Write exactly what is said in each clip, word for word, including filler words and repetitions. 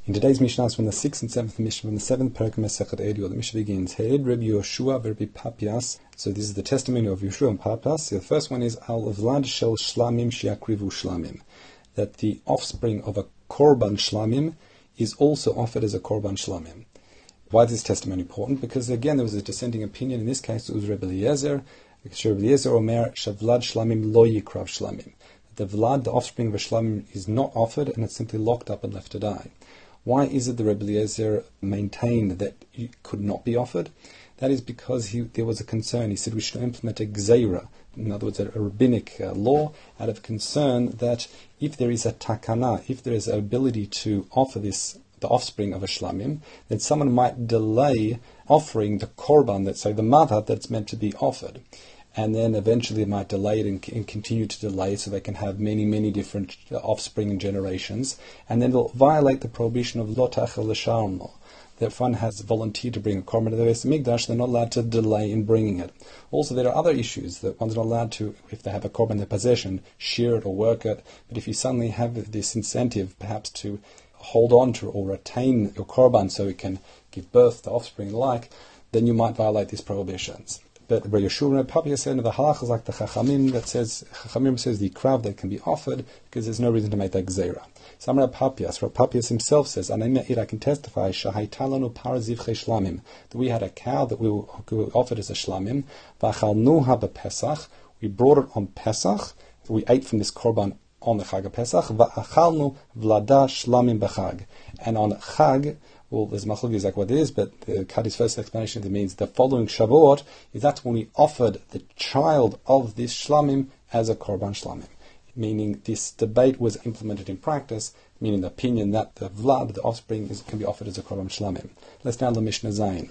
In today's Mishnah is from the sixth and seventh Mishnah, from the seventh Perek Masechet Eidah. The Mishnah begins, Hered Rabbi Yoshua Rabbi Papias. So this is the testimony of Yoshua and Papias. The first one is Al Vlad Shel Shlamim Shiakrivu Shlamim, that the offspring of a Korban Shlamim is also offered as a Korban Shlamim. Why is this testimony important? Because again, there was a dissenting opinion. In this case, it was Rebbe Eliezer. Rebbe Eliezer Omer Shavlad Shlamim Lo Yikrav Shlamim. The Vlad, the offspring of a Shlamim, is not offered, and it's simply locked up and left to die. Why is it the Rebbe Eliezer maintained that it could not be offered? That is because he, there was a concern. He said we should implement a gzeira, in other words, a, a rabbinic uh, law, out of concern that if there is a takana, if there is an ability to offer this, the offspring of a shlamim, that someone might delay offering the korban, that say the mother that's meant to be offered. And then eventually they might delay it and, and continue to delay it so they can have many, many different offspring and generations. And then it'll violate the prohibition of lo tachel l'sharmo. That if one has volunteered to bring a korban to the Beis Hamikdash, they're not allowed to delay in bringing it. Also, there are other issues that one's not allowed to, if they have a korban in their possession, shear it or work it. But if you suddenly have this incentive, perhaps to hold on to or retain your korban so it can give birth to offspring and the like, then you might violate these prohibitions. But Rabbi Yeshua and Papias said, the halach is like the Chachamim that says, Chachamim says the krav that can be offered because there's no reason to make that gzeira. So Rabbi Papias, Rabbi Papias himself says, I can testify, Shahaitalanu parazivche shlamim, that we had a cow that we offered as a shlamim, v'achalnuha b'Pesach, we brought it on Pesach, we ate from this korban on the Chag of Pesach, v'achalnu vlada shlamim b'Chag, and on Chag, well, there's machlok exactly what it is, but the Kadi's first explanation it means the following Shavuot is that's when we offered the child of this shlamim as a korban shlamim. Meaning this debate was implemented in practice, meaning the opinion that the vlad, the offspring, is, can be offered as a korban shlamim. Let's now the Mishnah Zayin.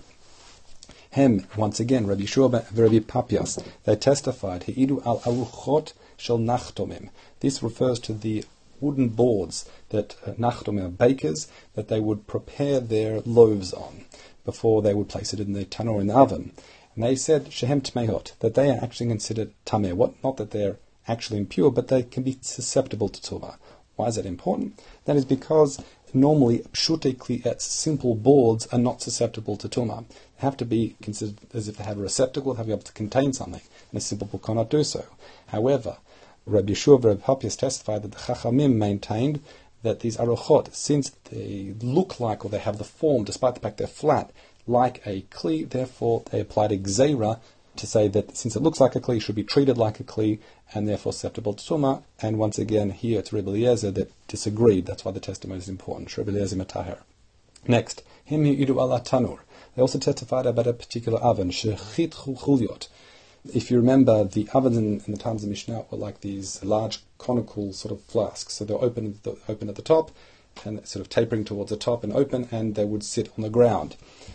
Hem, once again, Rabbi Yeshua and Rabbi Papias, they testified, Heidu al aruchot shel nachtomim. This refers to the wooden boards that uh, nachtomim, bakers, that they would prepare their loaves on before they would place it in the tanur, in the oven. And they said, shehem tmehot, that they are actually considered tameh. What? Not that they're actually impure, but they can be susceptible to tumah. Why is that important? That is because normally pshutekli, simple boards, are not susceptible to tumah. They have to be considered as if they have a receptacle, they have to be able to contain something, and a simple board cannot do so. However, Rabbi Yeshua and Rabbi Papias testified that the Chachamim maintained that these aruchot, since they look like, or they have the form, despite the fact they're flat, like a kli, therefore they applied a gzeira to say that since it looks like a kli, it should be treated like a kli, and therefore susceptible to tumah. And once again, here it's Rebbe Eliezer that disagreed. That's why the testimony is important. Rebbe Eliezer Mataher. Next, him yidu ala tanur. They also testified about a particular oven, shechitchu chuliot. If you remember, the ovens in, in the times of Mishnah were like these large conical sort of flasks. So they're open at the, open at the top, and sort of tapering towards the top and open, and they would sit on the ground.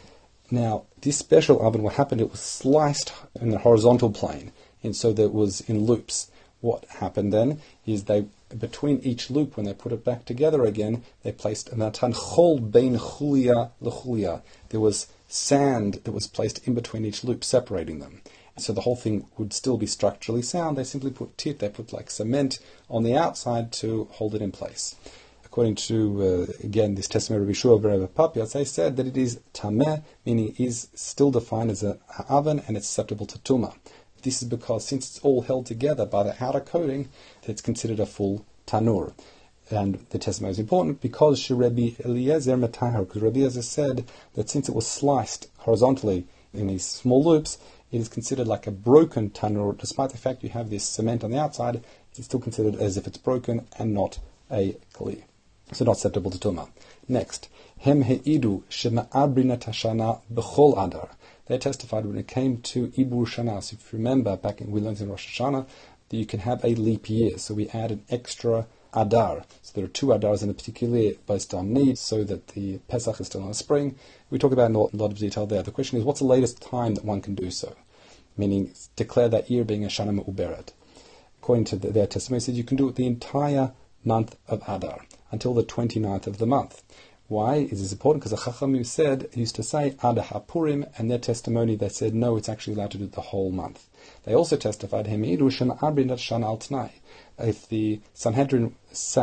Now, this special oven, what happened, it was sliced in the horizontal plane, and so that it was in loops. What happened then is they, between each loop, when they put it back together again, they placed natan chol bein chulia lechulia. There was sand that was placed in between each loop, separating them. So the whole thing would still be structurally sound. They simply put tit, they put like cement on the outside to hold it in place. According to, uh, again, this testimony of Rabbi Yeshua and Rabbi Papias, they said that it is tameh, meaning it is still defined as an oven and it's susceptible to tumah. This is because since it's all held together by the outer coating, it's considered a full tanur. And the testimony is important because Rabbi Eliezer Matahar, because Rabbi Eliezer said that since it was sliced horizontally in these small loops, it is considered like a broken tanur. Despite the fact you have this cement on the outside, it's still considered as if it's broken and not a kli. So not susceptible to tumah. Next, hem heidu shema'abrina tashana b'chol adar. They testified when it came to Ibur Shana. So if you remember, back in we learned in Rosh Hashanah that you can have a leap year. So we add an extra adar. So there are two adars in a particular year based on need, so that the Pesach is still in the spring. We talk about in a lot of detail there. The question is, what's the latest time that one can do so? Meaning, declare that year being a Shana Me'uberet. According to their testimony, it says you can do it the entire month of Adar, until the twenty-ninth of the month. Why is this important? Because the Chachamim said, used to say Adar HaPurim, and their testimony, they said, no, it's actually allowed to do it the whole month. They also testified, if the Sanhedrin sat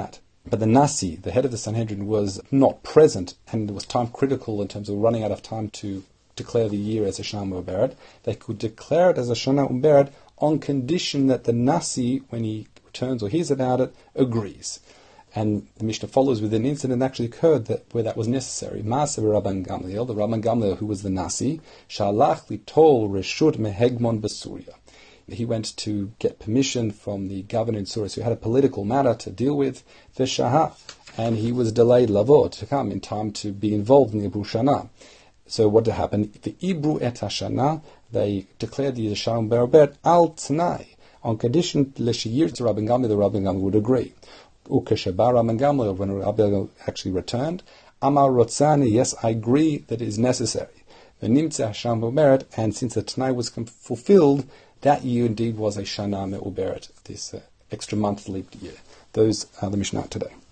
but the Nasi, the head of the Sanhedrin, was not present, and it was time critical in terms of running out of time to declare the year as a Shana Me'uberet. They could declare it as a Shana Me'uberet on condition that the Nasi, when he returns or hears about it, agrees. And the Mishnah follows with an incident that actually occurred that, where that was necessary. Ma'aseh Rabban Gamliel, the Rabban Gamliel who was the Nasi, Shalach litol reshut mehegmon b'Suria. He went to get permission from the governor in Suria, who had a political matter to deal with, Veshaha, and he was delayed lavod, to come in time to be involved in the Ibru Shana. So what did happen? The Ibru et Hashana, they declared the Shana Me'uberet al Tnai, on condition Leshiyir to Rabban Gamliel, the Rabban Gamliel would agree. Ukeshabar Rabban Gamliel, when Rabban Gamliel actually returned, Amar Rotzani, yes, I agree that it is necessary. The Nimtze Shana Me'uberet, and since the Tnai was fulfilled, that year indeed was a Shana Me'uberet, this uh, extra month leap year. Those are the Mishnah today.